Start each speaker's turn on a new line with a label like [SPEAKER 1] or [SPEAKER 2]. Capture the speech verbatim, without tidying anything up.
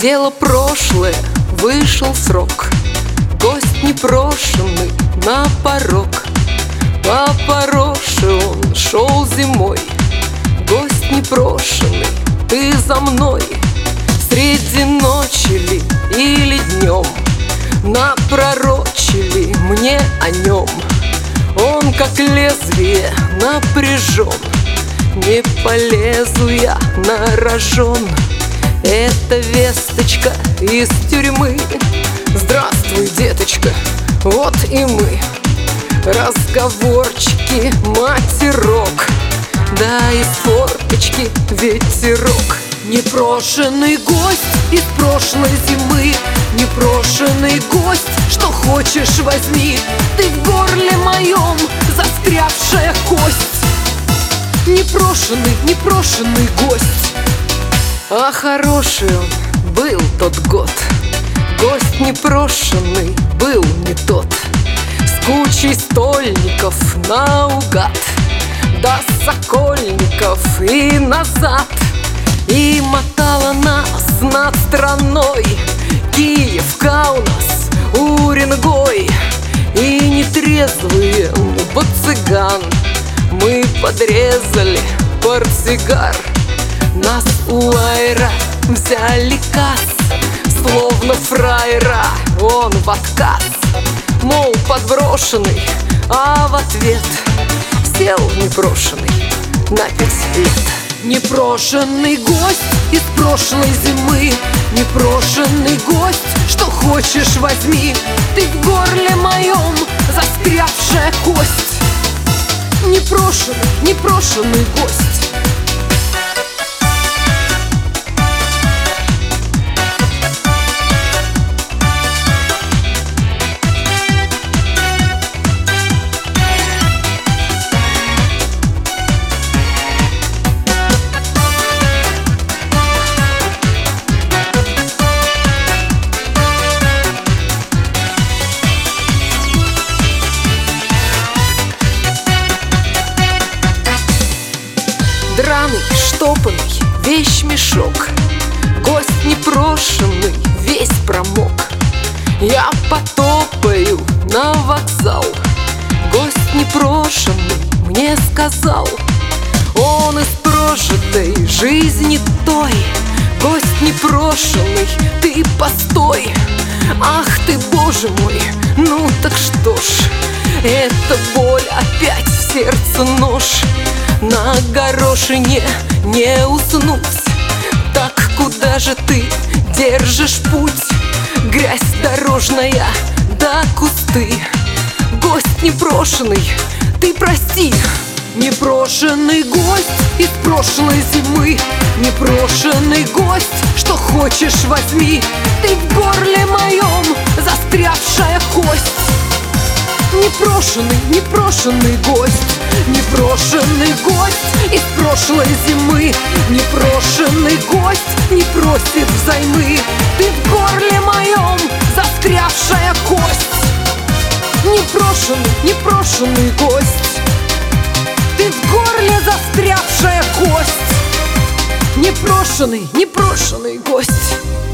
[SPEAKER 1] Дело прошлое, вышел срок, гость непрошенный на порог. По пороше он шел зимой, гость непрошенный, ты за мной. Среди ночи ли или днем напророчили мне о нем. Он как лезвие напряжен, не полезу я на рожон. Это весточка из тюрьмы. Здравствуй, деточка, вот и мы. Разговорчики, матерок, да из форточки ветерок. Непрошенный гость из прошлой зимы, непрошенный гость, что хочешь возьми. Ты в горле моем застрявшая кость. Непрошенный, непрошенный гость. А хороший он был тот год, гость непрошенный был не тот. С кучей стольников наугад, до Сокольников и назад. И мотала нас над страной Киев, Каунас, Уренгой. И нетрезвые бацыган мы подрезали портсигар. Нас у аэра взяли касс, словно фраера он в отказ. Мол, подброшенный, а в ответ сел непрошенный на пять лет. Непрошенный гость из прошлой зимы, непрошенный гость, что хочешь возьми. Ты в горле моем застрявшая кость. Непрошенный, непрошенный гость. Драный, штопанный, вещмешок, гость непрошенный, весь промок. Я потопаю на вокзал, гость непрошенный мне сказал. Он из прожитой жизни той, гость непрошенный, ты постой. Ах ты, боже мой, ну так что ж, эта боль опять в сердце нож. На горошине не уснуть. Так куда же ты держишь путь? Грязь дорожная, да кусты. Гость непрошенный, ты прости. Непрошенный гость из прошлой зимы, непрошенный гость, что хочешь возьми. Ты в горле моем застрявшая кость. Непрошенный, непрошенный гость, непрошенный гость из прошлой зимы, непрошенный гость не просит взаймы. Ты в горле моем застрявшая кость. Непрошенный, непрошенный гость. Ты в горле застрявшая кость. Непрошенный, непрошенный гость.